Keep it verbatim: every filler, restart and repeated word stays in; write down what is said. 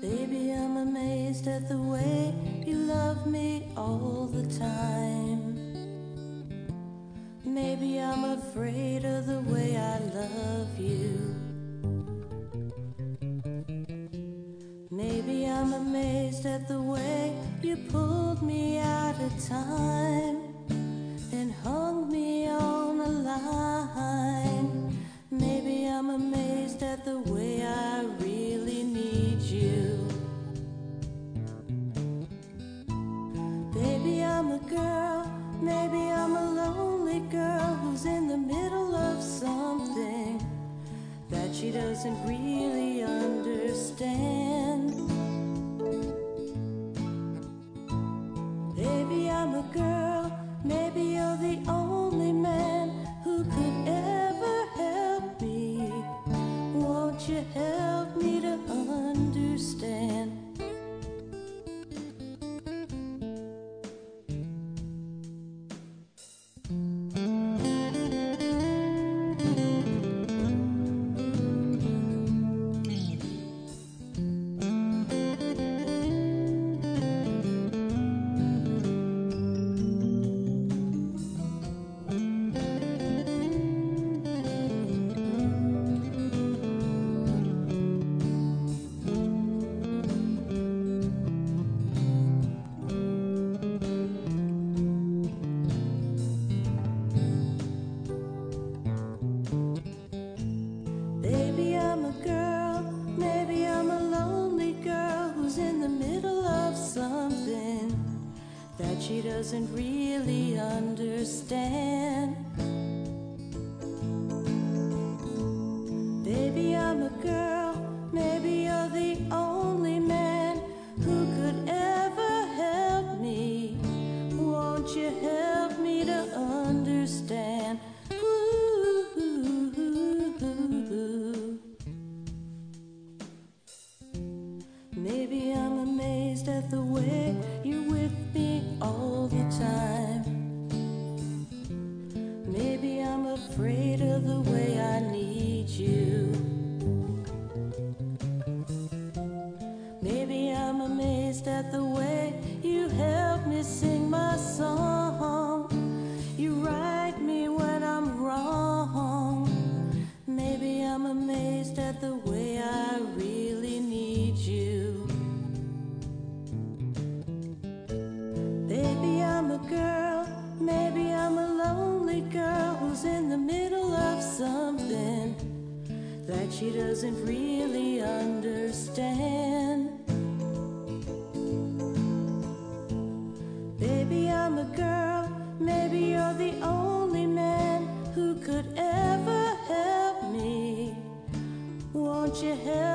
Baby, I'm amazed at the way you love me all the time. Maybe I'm afraid of the way I love you. Maybe I'm amazed at the way you pulled me out of time and hung me on a line. Maybe I'm amazed at the way I really need you. Baby, I'm a girl, maybe I'm a lonely girl who's in the middle of something that she doesn't really understand. Baby, I'm a girl, maybe you're the only man who could ever help me. Won't you help me to understand? Maybe I'm a girl, maybe I'm a lonely girl who's in the middle of something that she doesn't really understand. Baby, I'm a girl, maybe you're the only man who could ever help me. Won't you help me to understand? Maybe I'm amazed at the way you're with me all the time. Maybe I'm afraid of the way I need you. Maybe I'm amazed at the way you help me sing my song. You right me when I'm wrong. Maybe I'm amazed at the way I really need you. Baby, I'm a girl, maybe I'm a lonely girl who's in the middle of something that she doesn't really understand. Baby, I'm a girl, maybe you're the only man who could ever help me. Won't you help